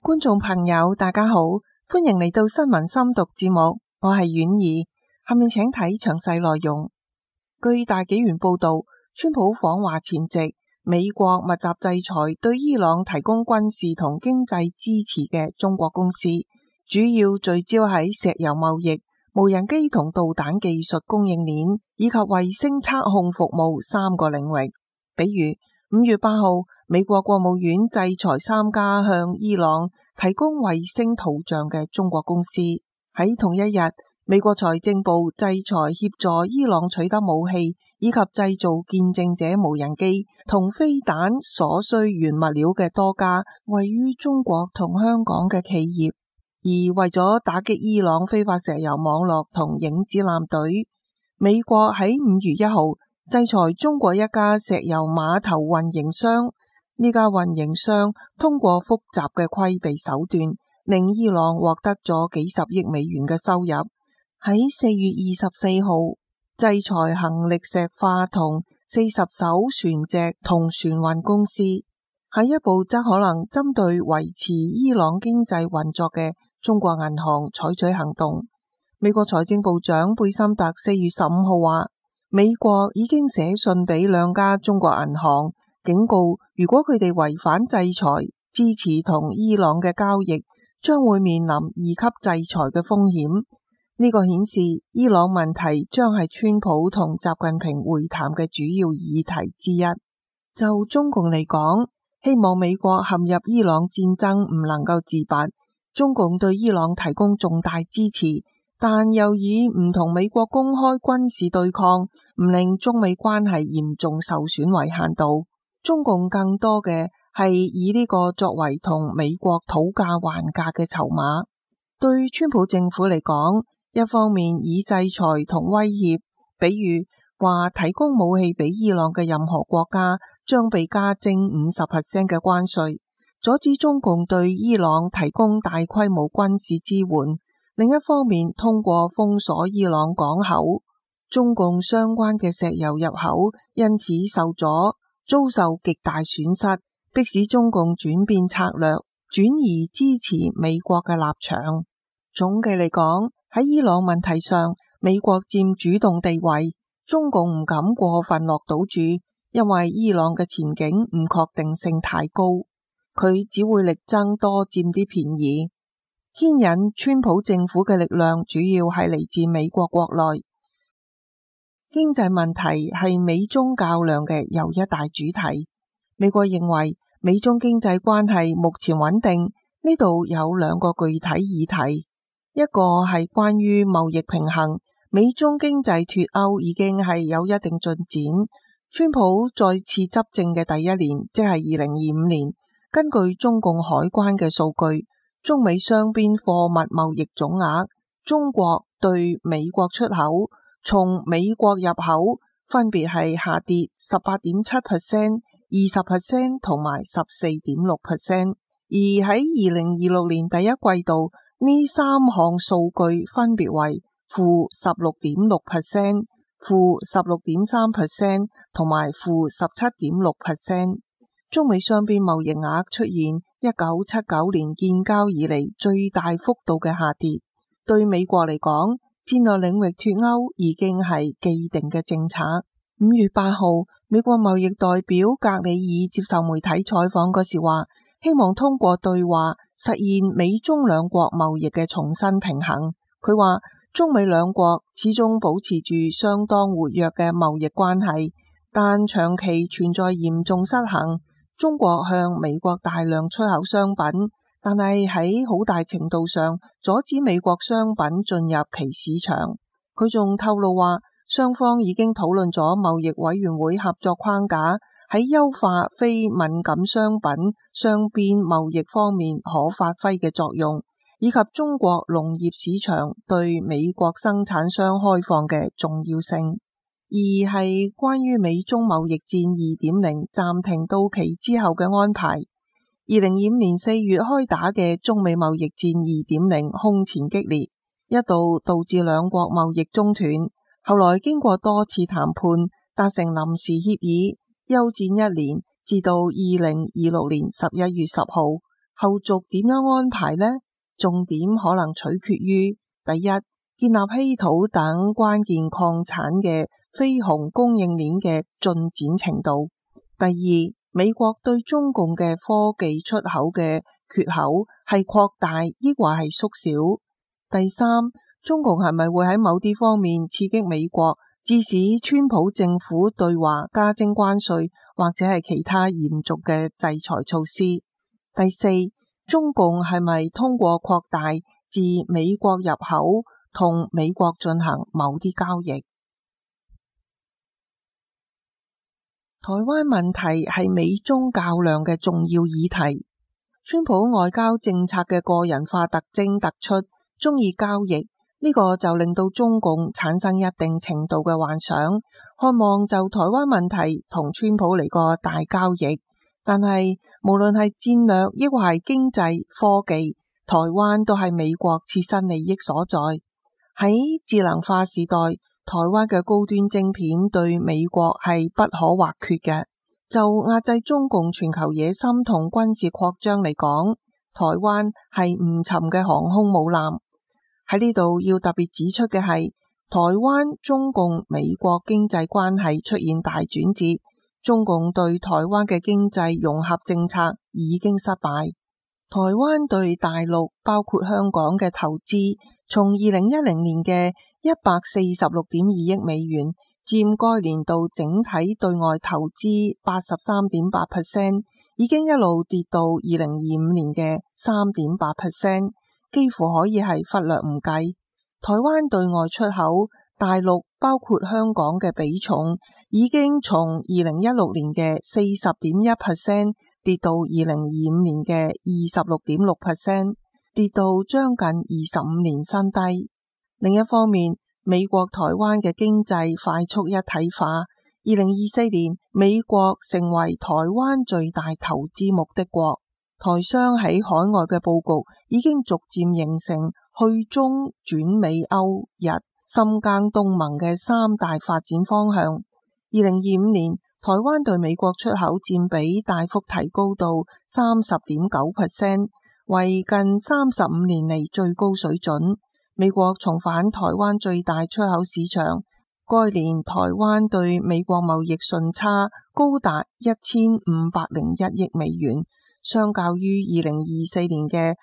觀眾朋友大家好，歡迎嚟到新聞深讀節目，我係婉兒。下面請睇詳細內容。據大紀元報道，川普訪華前夕，美國密集制裁對伊朗提供軍事同經濟支持嘅中國公司，主要聚焦喺石油貿易、無人機同導彈技術供應鏈以及衛星測控服務3個領域。比如5月8號，美國國務院制裁3家向伊朗提供衛星圖像嘅中國公司。喺同一日，美國財政部制裁協助伊朗取得武器以及製造見證者無人機同飛彈所需原物料嘅多家位於中國同香港嘅企業。而為咗打擊伊朗非法石油網絡同影子艦隊，美國喺5月1號制裁中國一家石油碼頭運營商。呢家運營商通過複雜嘅規避手段，令伊朗獲得咗幾十億美元嘅收入。喺4月24號，制裁恒力石化同40艘船隻同船運公司。下一步則可能針對維持伊朗經濟運作嘅中國銀行採取行動。美國財政部長貝森特4月15號話，美國已經寫信俾2家中國銀行，警告如果佢哋違反制裁，支持同伊朗嘅交易，將會面臨2級制裁嘅風險。呢個顯示伊朗問題將係川普同習近平會談嘅主要議題之一。就中共嚟講，希望美國陷入伊朗戰爭唔能夠自拔，中共對伊朗提供重大支持，但又以唔同美國公開軍事對抗，唔令中美關係嚴重受損為限度。中共更多嘅係以呢個作為同美國討價還價嘅籌碼。對川普政府嚟講，一方面以制裁同威脅，比如話提供武器俾伊朗嘅任何國家將被加徵50% 嘅關稅，阻止中共對伊朗提供大規模軍事支援。另一方面，通過封鎖伊朗港口，中共相關嘅石油入口因此受阻，遭受極大損失，迫使中共轉變策略，轉移支持美國嘅立場。總嘅嚟講，喺伊朗問題上，美國佔主動地位，中共唔敢過分落賭注，因為伊朗嘅前景唔確定性太高，佢只會力爭多佔啲便宜。牽引川普政府嘅力量主要係嚟自美國國內。經濟問題係美中較量嘅又一大主題。美國認為美中經濟關係目前穩定，呢度有2個具體議題。一個係關於貿易平衡，美中經濟脫鉤已經係有一定進展。川普再次執政嘅第一年，即係2025年，根據中共海關嘅數據，中美雙邊貨物貿易總額，中國對美國出口從美國入口分別係下跌 18.7%、20% 同埋 14.6%， 而喺2026年第一季度，呢3項數據分別為負 16.6%、負 16.3% 同埋負 17.6%。中美雙邊貿易額出現1979年建交以嚟最大幅度嘅下跌。對美國嚟講，戰略領域脫鉤已經係既定嘅政策。5月8號，美國貿易代表格里爾接受媒體採訪嗰時話，希望通過對話實現美中2國貿易嘅重新平衡。佢話中美2國始終保持住相當活躍嘅貿易關係，但長期存在嚴重失衡。中國向美國大量出口商品，但係喺好大程度上阻止美國商品進入其市場。佢仲透露話，雙方已經討論咗貿易委員會合作框架，喺優化非敏感商品雙邊貿易方面可發揮嘅作用，以及中國農業市場對美國生產商開放嘅重要性。而係關於美中貿易戰 2.0 暫停到期之後嘅安排。2025年4月開打嘅中美貿易戰 2.0 空前激烈，一度導致2國貿易中斷，後來經過多次談判達成臨時協議，休戰1年，至到2026年11月10號， 後續點樣安排呢？重點可能取決於第一，建立稀土等關鍵礦產嘅非紅供應鏈嘅進展程度；第二，美國對中共嘅科技出口嘅缺口係擴大抑或係縮小；第三，中共係咪會喺某啲方面刺激美國，致使川普政府對華加徵關稅或者係其他嚴重嘅制裁措施；第四，中共係咪通過擴大自美國入口同美國進行某啲交易？台灣問題係美中較量嘅重要議題。川普外交政策嘅個人化特徵突出，中意交易，呢個就令到中共產生一定程度嘅幻想，渴望就台灣問題同川普嚟個大交易。但係無論係戰略抑或係經濟科技，台灣都係美國切身利益所在。喺智能化時代，台灣嘅高端晶片對美國係不可或缺嘅。就壓制中共全球野心同軍事擴張嚟講，台灣係唔沉嘅航空母艦。喺呢度要特別指出嘅係，台灣中共美國經濟關係出現大轉折。中共對台灣嘅經濟融合政策已經失敗，台灣對大陸包括香港嘅投資，從2010年嘅146.2億美元，佔該年度整體對外投資 83.8%， 已經一路跌到2025年嘅 3.8%， 幾乎可以係忽略唔計。台灣對外出口，大陸包括香港嘅比重已經從2016年嘅 40.1% 跌到2025年嘅 26.6%， 跌到將近25年新低。另一方面，美國台灣嘅經濟快速一體化，2024年美國成為台灣最大投資目的國，台商喺海外嘅佈局已經逐漸形成去中轉美歐日、深耕東盟嘅三大發展方向。2025年，台灣對美國出口佔比大幅提高到 30.9%， 為近35年嚟最高水準。美國重返台灣最大出口市場，該年台灣對美國貿易順差高達1501億美元，相較於2024年嘅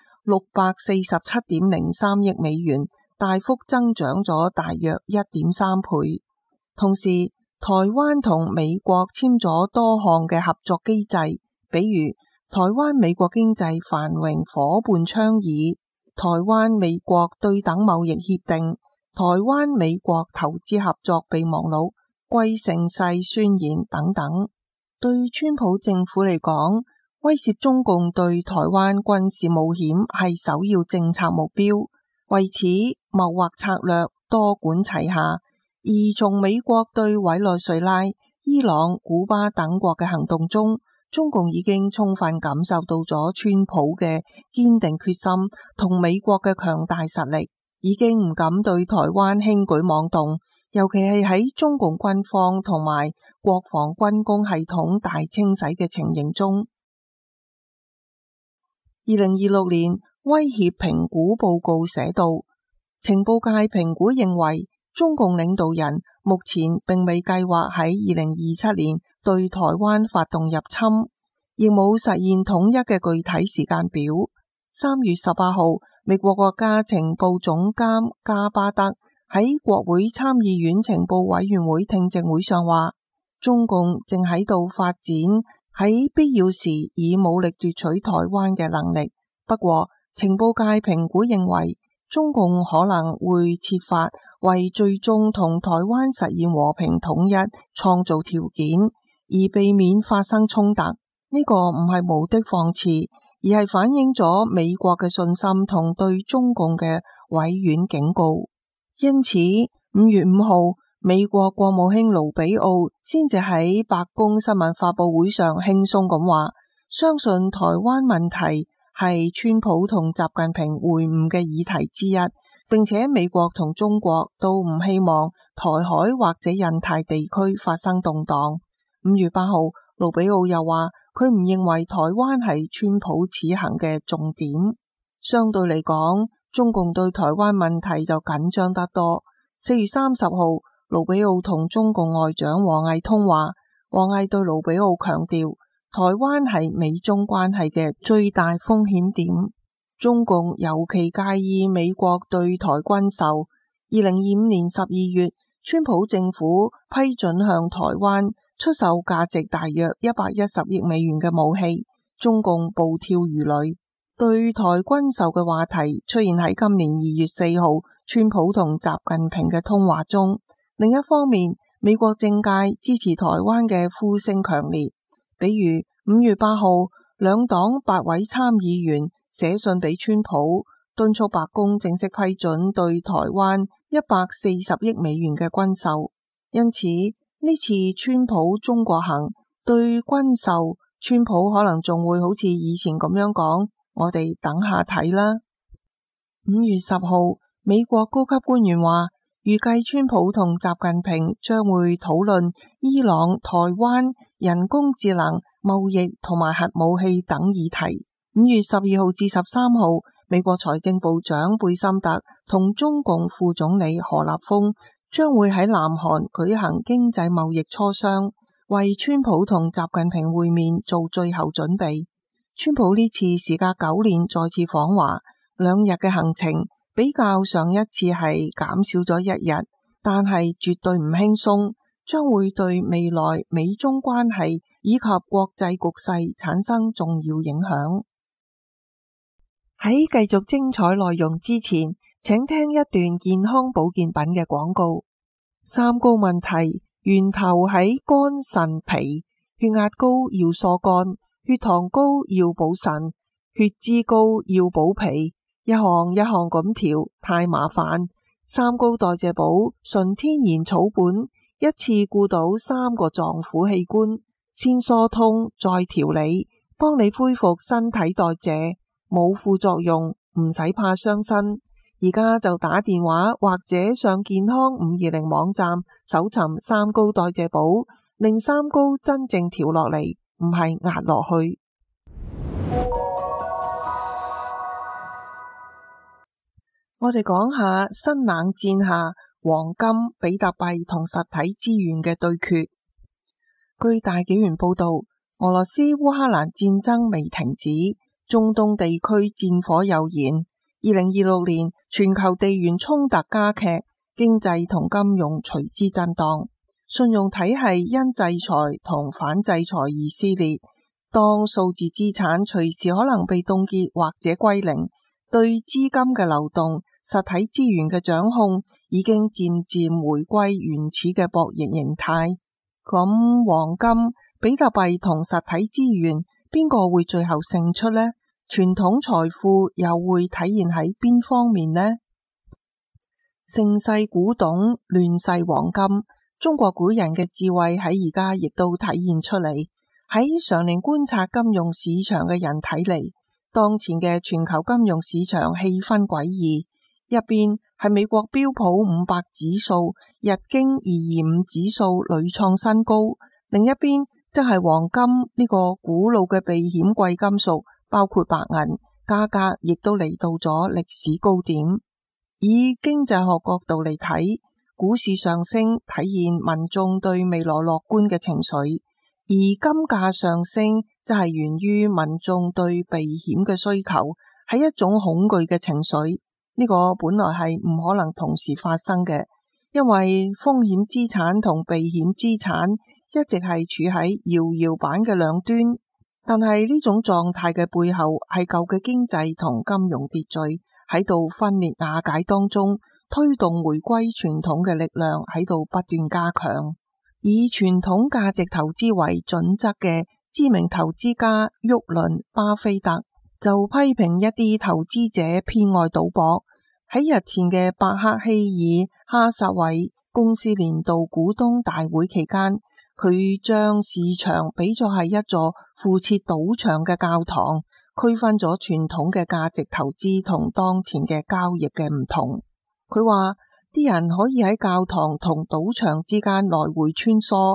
647.03億美元，大幅增長咗大約 1.3 倍。同時，台灣同美國簽咗多項嘅合作機制，比如台灣美國經濟繁榮夥伴倡議、台灣美國對等貿易協定、台灣美國投資合作備忘錄、龜盛世宣言等等。對川普政府嚟講，威懾中共對台灣軍事冒險係首要政策目標，為此謀劃策略多管齊下。而從美國對委內瑞拉、伊朗、古巴等國嘅行動中，中共已經充分感受到咗川普嘅堅定決心同美國嘅強大實力，已經唔敢對台灣輕舉妄動，尤其係喺中共軍方同埋國防軍工系統大清洗嘅情形中。2026年威脅評估報告寫道，情報界評估認為，中共領導人目前並未計劃喺2027年對台灣發動入侵，亦冇實現統一嘅具體時間表。3月18號，美國國家情報總監加巴德喺國會參議院情報委員會聽證會上話，中共正喺度發展喺必要時以武力奪取台灣嘅能力。不過，情報界評估認為，中共可能會設法為最終同台灣實現和平統一創造條件，而避免發生衝突。呢個唔係無的放矢，而係反映咗美國嘅信心同對中共嘅委婉警告。因此，5月5號，美國國務卿盧比奧先至喺白宮新聞發佈會上輕鬆咁話，相信台灣問題係川普同習近平會晤嘅議題之一，並且美國同中國都唔希望台海或者印太地區發生動盪。5月8號， 盧比奧又話佢唔認為台灣係川普此行嘅重點。相對嚟講，中共對台灣問題就緊張得多。4月30號，盧比奧同中共外長王毅通話，王毅對盧比奧強調，台灣係美中關係嘅最大風險點，中共尤其介意美國對台軍售。2025年12月，川普政府批准向台灣出售價值大約110億美元嘅武器，中共暴跳如雷。對台軍售嘅話題出現喺今年2月4號川普同習近平嘅通話中。另一方面，美國政界支持台灣嘅呼聲強烈，比如5月8號，兩黨8位參議員寫信俾川普，敦促白宮正式批准對台灣140億美元嘅軍售。因此呢次川普中國行對軍售，川普可能仲會好似以前咁樣講，我哋等下睇啦。5月10號，美國高級官員話，預計川普同習近平將會討論伊朗、台灣、人工智能、貿易同埋核武器等議題。5月12號至13號，美國財政部長貝森特同中共副總理何立峰將會喺南韓舉行經濟貿易磋商，為川普同習近平會面做最後準備。川普呢次時隔9年再次訪華，2日嘅行程比較上一次係減少咗1日，但係絕對唔輕鬆，將會對未來美中關係以及國際局勢產生重要影響。喺繼續精彩內容之前，請聽一段健康保健品嘅廣告。三高問題源頭喺肝腎脾，血壓高要疏肝，血糖高要補腎，血脂高要補脾，一項一項咁調太麻煩。三高代謝寶純天然草本，一次顧到3個臟腑器官，先疏通再調理，幫你恢復身體代謝，冇副作用，唔使怕傷身。而家就打電話或者上健康520網站搜尋三高代謝寶，令三高真正調落嚟，唔係壓落去。我哋講下新冷戰下黃金、比特幣同實體資源嘅對決。據大紀元報道，俄羅斯烏克蘭戰爭未停止，中東地區戰火又燃。2026年全球地緣衝突加劇，經濟同金融隨之震盪，信用體系因制裁同反制裁而撕裂。當數字資產隨時可能被凍結或者歸零，對資金嘅流動、實體資源嘅掌控已經漸漸回歸原始嘅博弈形態。咁黃金、比特幣同實體資源邊個會最後勝出呢？傳統財富又會體現喺邊方面呢？盛世古董，亂世黃金。中國古人嘅智慧喺而家亦都體現出嚟。喺常年觀察金融市場嘅人睇嚟，當前嘅全球金融市場氣氛詭異。入邊係美國標普500指數、日經225指數屢創新高，另一邊即係黃金呢個古老嘅避險貴金屬，包括白銀，價格亦都嚟到咗歷史高點。以經濟學角度嚟睇，股市上升體現民眾對未來樂觀嘅情緒，而金價上升就係源於民眾對避險嘅需求，係一種恐懼嘅情緒。呢個本來係唔可能同時發生嘅，因為風險資產同避險資產一直係處喺搖搖板嘅兩端。但係呢種狀態嘅背後係舊嘅經濟同金融秩序喺度分裂瓦解當中，推動回歸傳統嘅力量喺度不斷加強。以傳統價值投資為準則嘅知名投資家沃倫巴菲特就批評一啲投資者偏愛賭博。喺日前嘅伯克希爾哈撒韋公司年度股東大會期間，佢將市場比作係一座附設賭場嘅教堂，區分咗傳統嘅價值投資同當前嘅交易嘅唔同。佢話啲人可以喺教堂同賭場之間來回穿梭，而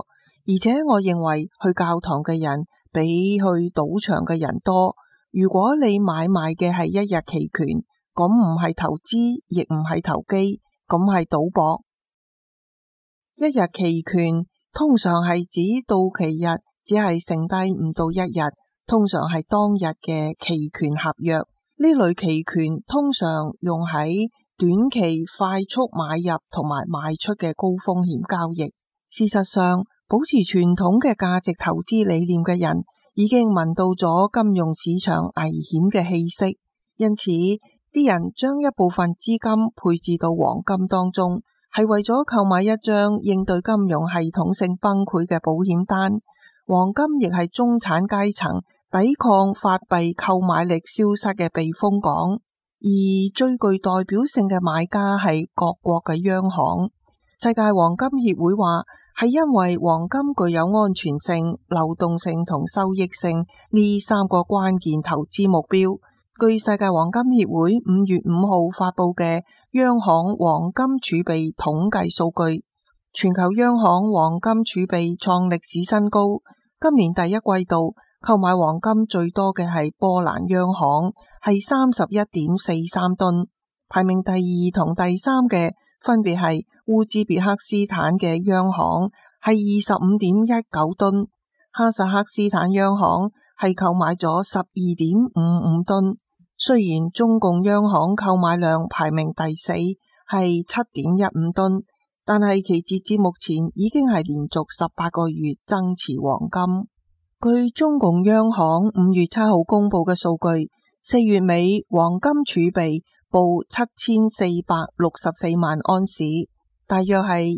而且我認為去教堂嘅人比去賭場嘅人多。如果你買賣嘅係一日期權，咁唔係投資，亦唔係投機，咁係賭博。一日期權通常係指到期日只係剩低唔到一日，通常係當日嘅期權合約。呢類期權通常用喺短期快速買入同埋賣出嘅高風險交易。事實上，保持傳統嘅價值投資理念嘅人已經聞到咗金融市場危險嘅氣息，因此啲人將一部分資金配置到黃金當中，係為咗購買一張應對金融系統性崩潰嘅保險單。黃金亦係中產階層抵抗法幣購買力消失嘅避風港，而最具代表性嘅買家係各國嘅央行。世界黃金協會話，係因為黃金具有安全性、流動性同收益性呢三個關鍵投資目標。據世界黃金協會5月5號發佈嘅央行黃金儲備統計數據，全球央行黃金儲備創歷史新高。今年第一季度購買黃金最多嘅係波蘭央行，係31.43噸，排名第二同第三嘅分別係烏茲別克斯坦嘅央行，係25.19噸，哈薩克斯坦央行係購買咗12.55噸。雖然中共央行購買量排名第四，係7.15噸，但係其截至目前已經係連續18個月增持黃金。據中共央行5月7號公布嘅數據，4月尾黃金儲備報7464萬安士，大約係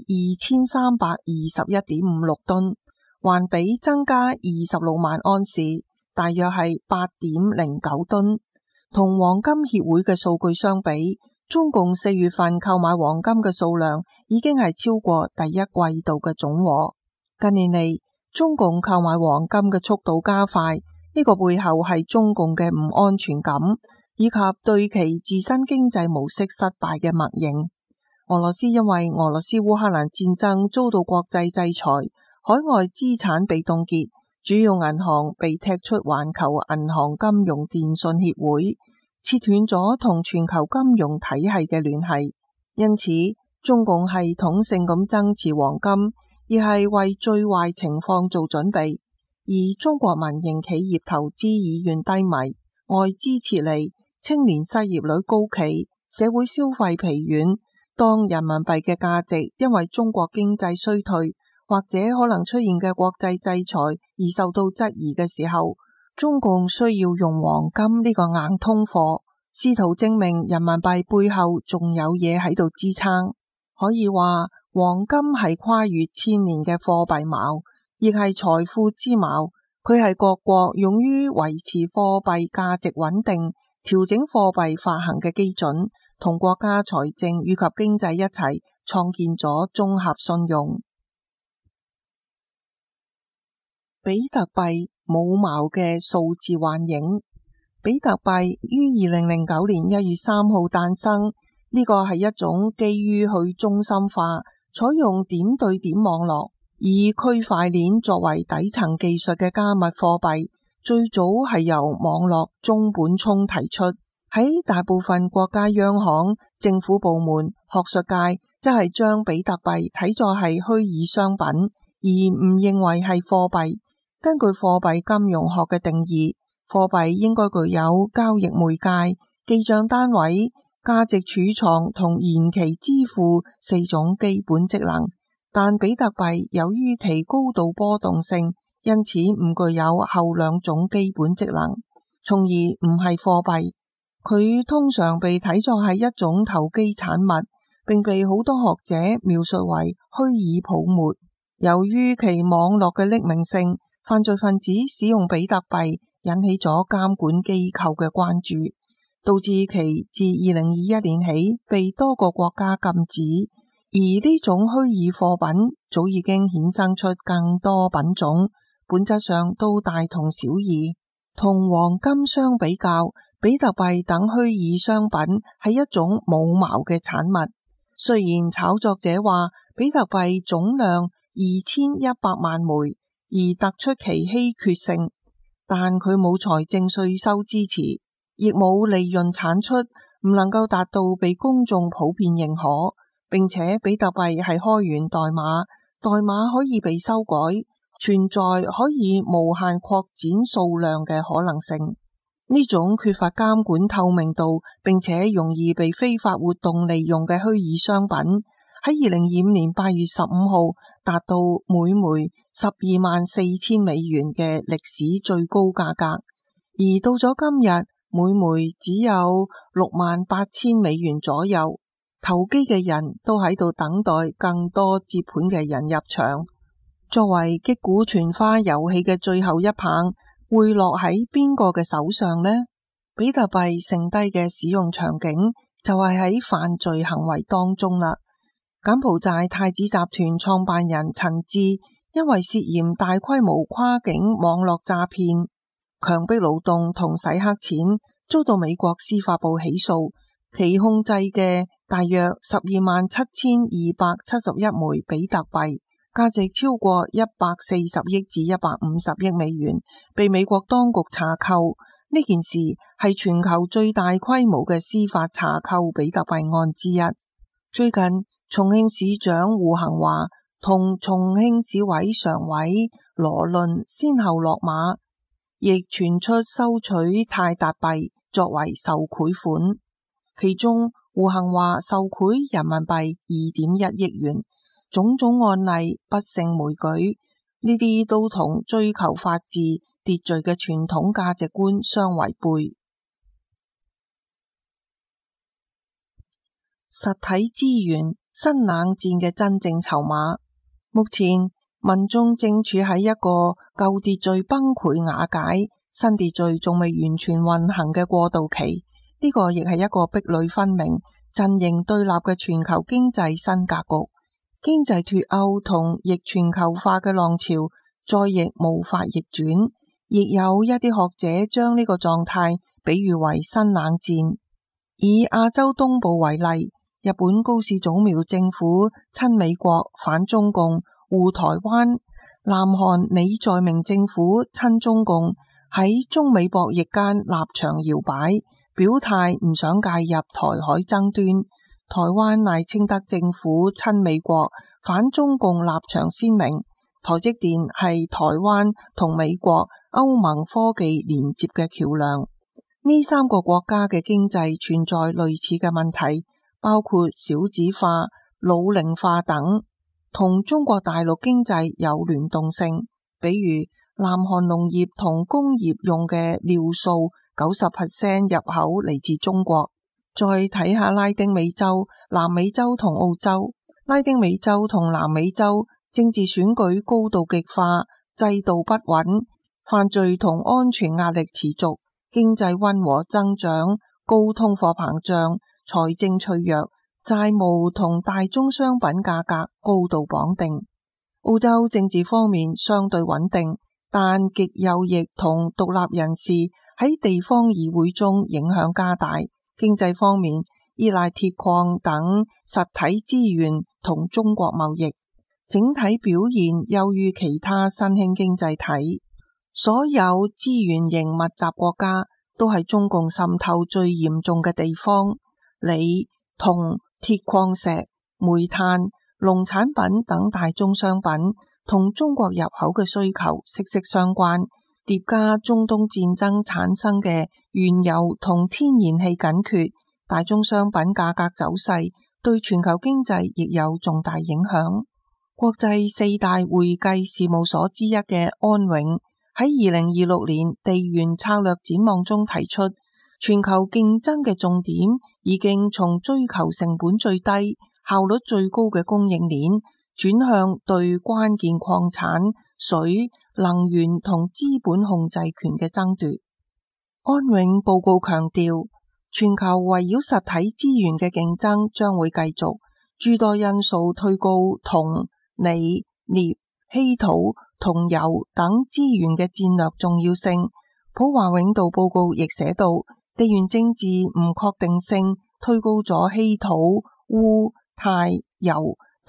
2321.56噸，環比增加26萬安士，大約係8.09噸。同黃金協會嘅數據相比，中共4月份購買黃金嘅數量已經係超過第一季度嘅總和。近年嚟，中共購買黃金嘅速度加快，呢個背後係中共嘅唔安全感，以及對其自身經濟模式失敗嘅默認。俄羅斯因為俄羅斯烏克蘭戰爭遭到國際制裁，海外資產被凍結，主要銀行被踢出環球銀行金融電信協會，切斷咗同全球金融體系嘅聯繫。因此，中共系統性咁增持黃金，而係為最壞情況做準備。而中國民營企業投資意願低迷，外資撤離，青年失業率高企，社會消費疲軟。當人民幣嘅價值因為中國經濟衰退，或者可能出現嘅國際制裁而受到質疑嘅時候，中共需要用黃金呢個硬通貨，試圖證明人民幣背後仲有嘢喺度支撐。可以話，黃金係跨越千年嘅貨幣錨，亦係財富之錨。佢係各國勇於維持貨幣價值穩定、調整貨幣發行嘅基準，同國家財政以及經濟一齊創建咗綜合信用。比特幣冇錨嘅數字幻影。比特幣於2009年1月3號誕生，呢個係一種基於去中心化、採用點對點網絡，以區塊鏈作為底層技術嘅加密貨幣。最早係由網絡中本聰提出，喺大部分國家央行、政府部門、學術界，即係將比特幣睇作係虛擬商品，而唔認為係貨幣。根據貨幣金融學嘅定義，貨幣應該具有交易媒介、記賬單位、價值儲藏同延期支付4種基本職能。但比特幣由於其高度波動性，因此唔具有後兩種基本職能，從而唔係貨幣。佢通常被睇作係一種投機產物，並被好多學者描述為虛擬泡沫。由於其網絡嘅匿名性，犯罪分子使用比特幣引起咗監管機構嘅關注，導致其自2021年起被多個國家禁止。而呢種虛擬貨品早已經衍生出更多品種，本質上都大同小異。同黃金相比較，比特幣等虛擬商品係一種冇錨嘅產物。雖然炒作者話比特幣總量 2100萬枚，而突出其稀缺性，但佢冇財政稅收支持，亦冇利潤產出，唔能夠達到被公眾普遍認可，並且比特幣係開源代碼，代碼可以被修改，存在可以無限擴展數量嘅可能性。呢種缺乏監管透明度，並且容易被非法活動利用嘅虛擬商品，喺2025年8月15號達到每枚124000美元嘅歷史最高價格，而到咗今日，每枚只有68000美元左右。投機嘅人都喺度等待更多接盤嘅人入場。作為擊鼓傳花遊戲嘅最後一棒，會落喺邊個嘅手上呢？比特幣剩低嘅使用場景就係喺犯罪行為當中啦。柬埔寨太子集團創辦人陳志因為涉嫌大規模跨境網絡詐騙、強迫勞動同洗黑錢，遭到美國司法部起訴，其控制嘅大約127271枚比特幣，價值超過140億至150億美元，被美國當局查扣。呢件事係全球最大規模嘅司法查扣比特幣案之一。最近，重慶市長胡恒華同重慶市委常委羅倫先後落馬，亦傳出收取泰達幣作為受賄款，其中胡恒華受賄人民幣2.1億元，種種案例不勝枚舉，呢啲都同追求法治秩序嘅傳統價值觀相違背。實體資源，新冷戰嘅真正籌碼。目前民眾正處喺一個舊秩序崩潰瓦解、新秩序仲未完全運行嘅過渡期。呢個亦係一個壁壘分明、陣營對立嘅全球經濟新格局。經濟脫歐同逆全球化嘅浪潮再亦無法逆轉，亦有一啲學者將呢個狀態比喻為新冷戰。以亞洲東部為例，日本高市早苗政府親美國反中共護台灣，南韓李在明政府親中共，喺中美博弈間立場搖擺，表態唔想介入台海爭端。台灣賴清德政府親美國反中共立場鮮明。台積電係台灣同美國、歐盟科技連接嘅橋樑。呢三個國家嘅經濟存在類似嘅問題，包括少子化、老齡化等，同中國大陸經濟有聯動性。比如南韓農業同工業用嘅尿素90% 入口嚟自中國。再睇下拉丁美洲、南美洲同澳洲。拉丁美洲同南美洲政治選舉高度極化，制度不穩，犯罪同安全壓力持續，經濟溫和增長，高通貨膨脹，財政脆弱，債務同大宗商品價格高度綁定。澳洲政治方面相對穩定，但極右翼同獨立人士喺地方議會中影響加大。經濟方面依賴鐵礦等實體資源同中國貿易，整體表現優於其他新興經濟體。所有資源型密集國家都係中共滲透最嚴重嘅地方。鋰、銅、鐵礦石、煤炭、農產品等大宗商品同中國入口嘅需求息息相關，疊加中東戰爭產生嘅原油同天然氣緊缺，大宗商品價格走勢對全球經濟亦有重大影響。國際四大會計事務所之一嘅安永喺2026年地緣策略展望中提出，全球競爭嘅重點已經從追求成本最低、效率最高嘅供應鏈轉向對關鍵礦產、水、能源同資本控制權嘅爭奪。安永報告強調，全球圍繞實體資源嘅競爭將會繼續，諸多因素推高銅、鋰、鎳、稀土、銅油等資源嘅戰略重要性。普華永道報告亦寫到，地緣政治唔確定性推高咗稀土、鎢、鈦、鈾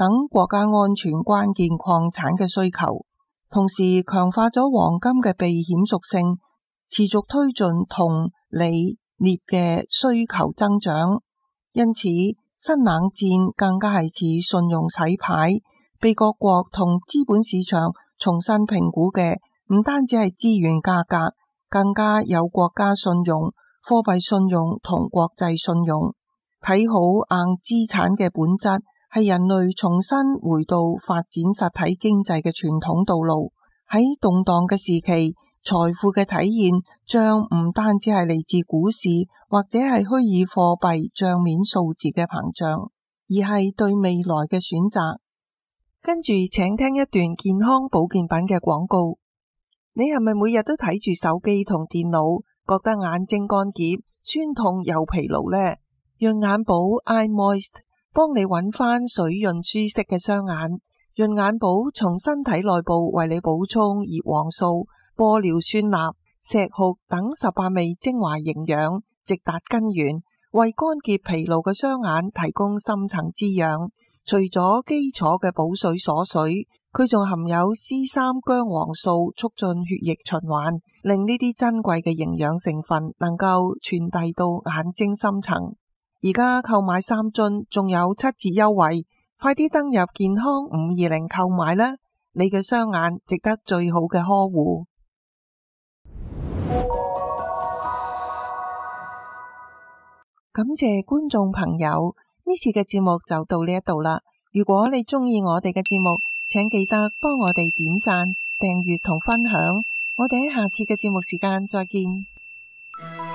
等國家安全關鍵礦產嘅需求，同時強化咗黃金嘅避險屬性，持續推進銅、鋰、鎳嘅需求增長。因此，新冷戰更加係似信用洗牌，被各國同資本市場重新評估嘅，唔單止係資源價格，更加有國家信用、貨幣信用同國際信用。睇好硬資產嘅本質係人類重新回到發展實體經濟嘅傳統道路。喺動盪嘅時期，財富嘅體現將唔單止係嚟自股市或者係虛擬貨幣賬面數字嘅膨脹，而係對未來嘅選擇。跟住請聽一段健康保健品嘅廣告。你係咪每日都睇住手機同電腦，覺得眼睛乾澀、酸痛又疲勞呢？潤眼寶 Eye Moist 幫你揾翻水潤舒適嘅雙眼。潤眼寶從身體內部為你補充葉黃素、玻尿酸鈉、石斛等18味精華營養，直達根源，為乾澀疲勞嘅雙眼提供深層滋養。除咗基礎嘅補水鎖水，佢仲含有 C3 薑黃素，促進血液循環，令呢啲珍貴嘅營養成分能夠傳遞到眼睛深層。而家購買3樽仲有7折優惠，快啲登入健康520購買啦！你嘅雙眼值得最好嘅呵護。感謝觀眾朋友，呢次嘅節目就到呢一度啦。如果你鍾意我哋嘅節目，請記得幫我哋點讚、訂閱同分享。我哋喺下次嘅節目時間再見。